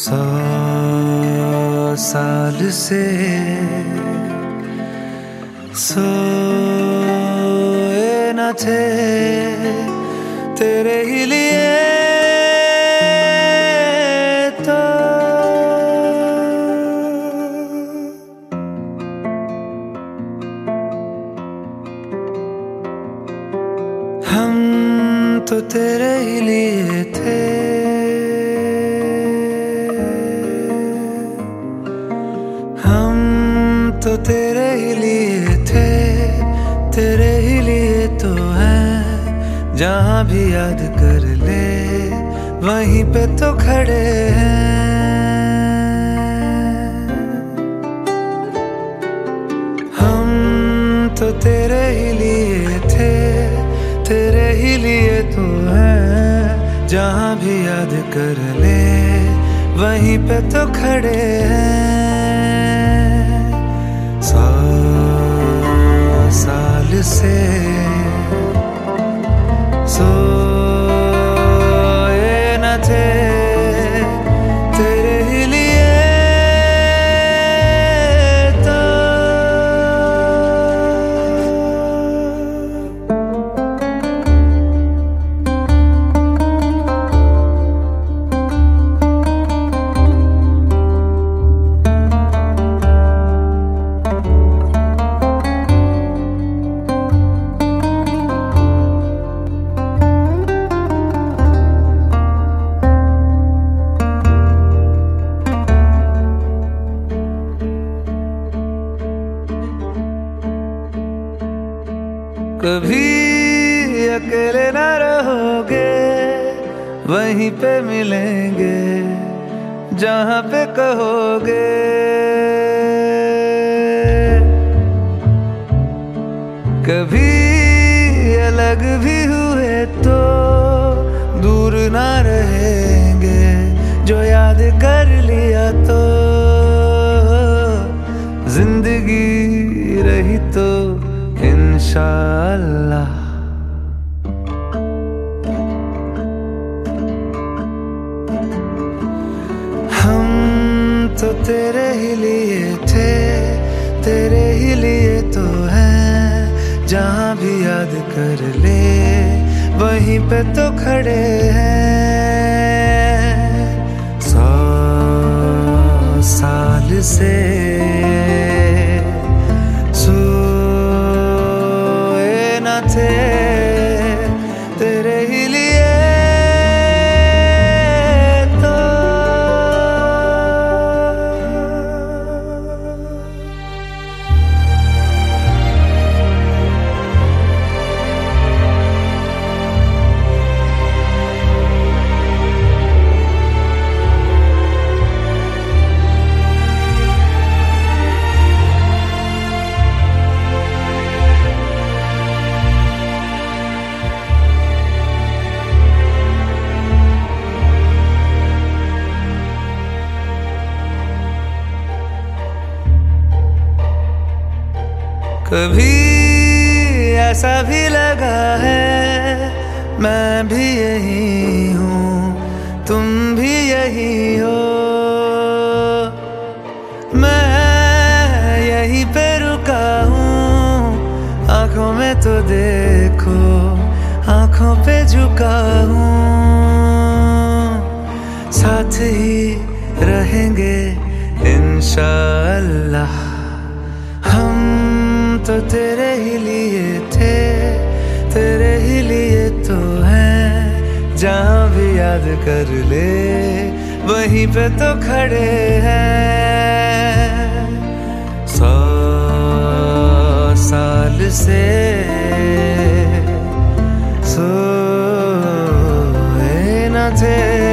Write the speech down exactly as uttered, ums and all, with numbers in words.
सौ साल से सोए न थे तेरे ही लिए तो हम तो तेरे ही लिए थे, तो तेरे ही लिए थे, तेरे ही लिए तो हैं। जहाँ भी याद कर ले वहीं पे तो खड़े हैं। हम तो तेरे ही लिए थे, तेरे ही लिए तो हैं। जहाँ भी याद कर ले वहीं पे तो खड़े हैं। सौ साल से सोए न थे तेरे ही लिए तो कभी अकेले ना रहोगे, वहीं पे मिलेंगे जहाँ पे कहोगे। कभी अलग भी हुए तो दूर ना रहेंगे, जो याद कर लिया तो जिंदगी रही तो इंशाअल्लाह। हम तो तेरे ही लिए थे, तेरे ही लिए तो हैं। जहाँ भी याद कर ले वहीं पे तो खड़े हैं। सौ साल से थे तेरे ही लिए तो कभी ऐसा भी लगा है मैं भी यही हूँ, तुम भी यही हो। मैं यहीं पे रुका हूँ, आंखों में तो देखो आंखों पे झुका हूँ। साथ ही रहेंगे इंशाअल्लाह। हम तो तेरे ही लिए थे, तेरे ही लिए तो हैं। जहाँ भी याद कर ले वहीं पे तो खड़े हैं। सौ साल से सोए न थे